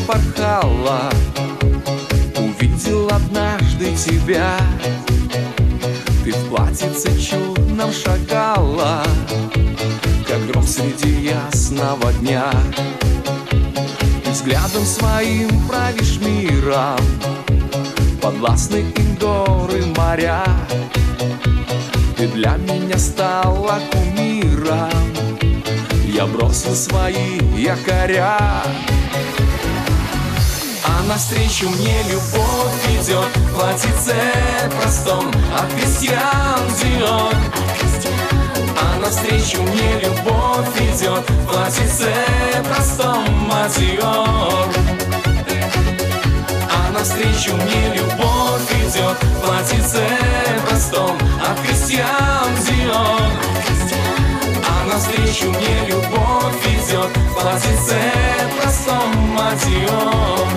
порхала, увидел однажды тебя. Ты в платьице чудном шагала, как гром среди ясного дня. Ты взглядом своим правишь миром, подвластны им горы, моря. Ты для меня стала кумиром, я бросил свои якоря. А навстречу мне любовь идет в платьице простом от Кристиан Диор. А навстречу мне любовь идет в платьице простом от Диор. А навстречу мне любовь идет в платьице простом от Кристиан Диор. А навстречу мне любовь идет в платьице простом от Диор.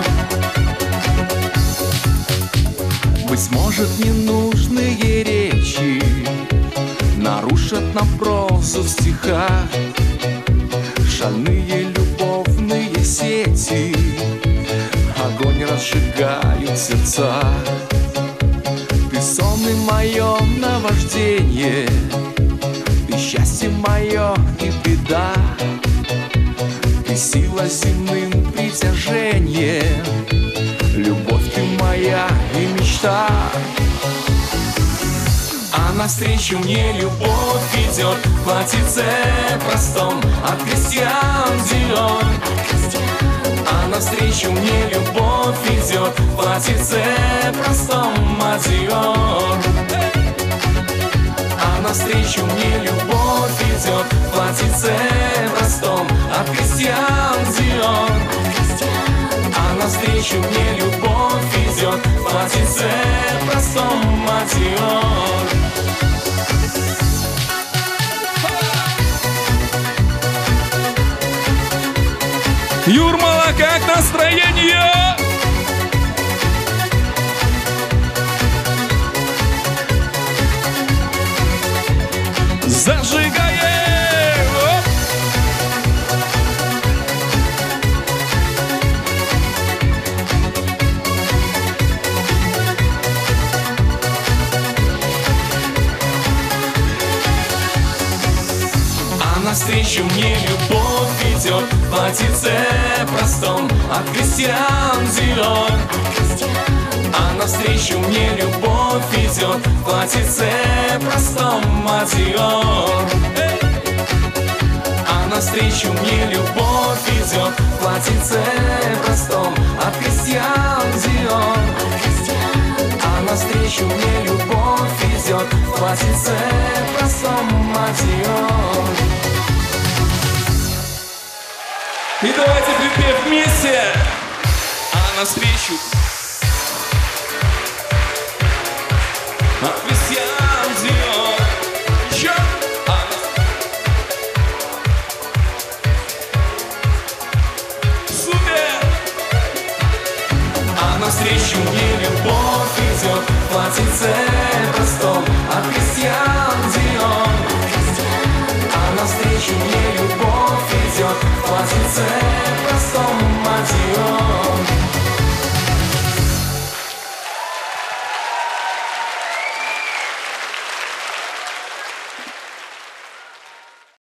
Быть может, ненужные речи нарушат нам прозу в стихах, шальные любовные сети огонь разжигают сердца. Ты сон и мое наваждение, ты счастье мое и беда. Ты сила земным притяжением, любовь ты моя и мечта. А навстречу мне любовь идет в платьице простом от Кристиан Диор. А навстречу мне любовь идет в платьице простом от Диор. А навстречу мне любовь идет в платьице простом от Кристиан Диор. А навстречу мне любовь идет в платьице простом от Диор. Юрмала, как настроение? Зажигаем! А навстречу мне любовь идет в платьице простом от Кристиан Диор. А навстречу мне любовь идет в платьице простом от Диор. А навстречу мне любовь идет в платьице простом от Кристиан Диор. А навстречу мне любовь идет в платьице простом от Диор. И давайте припев вместе. А навстречу от Кристиан Диор. Еще. Супер. А навстречу мне любовь идет в платьице